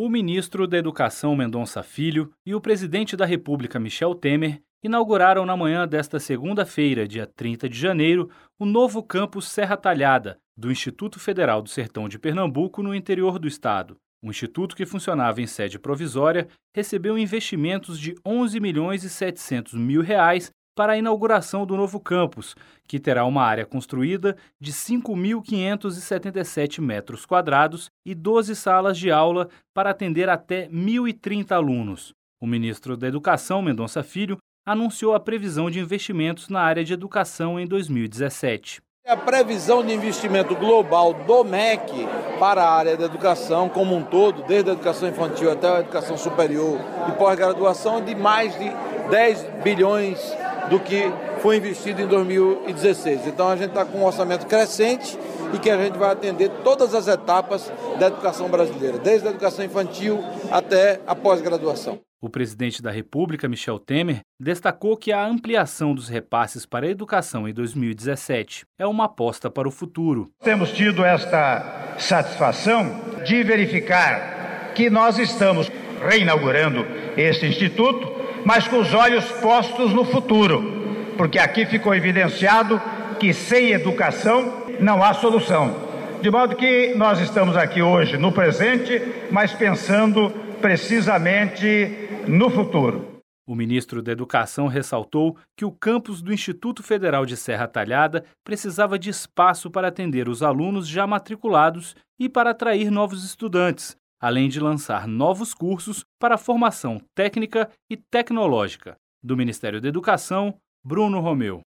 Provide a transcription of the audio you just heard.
O ministro da Educação, Mendonça Filho, e o presidente da República, Michel Temer, inauguraram na manhã desta segunda-feira, dia 30 de janeiro, o novo campus Serra Talhada, do Instituto Federal do Sertão de Pernambuco, no interior do estado. O instituto, que funcionava em sede provisória, recebeu investimentos de R$ 11.700.000 para a inauguração do novo campus, que terá uma área construída de 5.577 metros quadrados e 12 salas de aula para atender até 1.030 alunos. O ministro da Educação, Mendonça Filho, anunciou a previsão de investimentos na área de educação em 2017. A previsão de investimento global do MEC para a área da educação como um todo, desde a educação infantil até a educação superior e pós-graduação, é de mais de 10 bilhões do que foi investido em 2016. Então a gente está com um orçamento crescente e que a gente vai atender todas as etapas da educação brasileira, desde a educação infantil até a pós-graduação. O presidente da República, Michel Temer, destacou que a ampliação dos repasses para a educação em 2017 é uma aposta para o futuro. Temos tido esta satisfação de verificar que nós estamos reinaugurando este instituto, mas com os olhos postos no futuro, porque aqui ficou evidenciado que sem educação não há solução. De modo que nós estamos aqui hoje no presente, mas pensando precisamente no futuro. O ministro da Educação ressaltou que o campus do Instituto Federal de Serra Talhada precisava de espaço para atender os alunos já matriculados e para atrair novos estudantes, além de lançar novos cursos para formação técnica e tecnológica. Do Ministério da Educação, Bruno Romeu.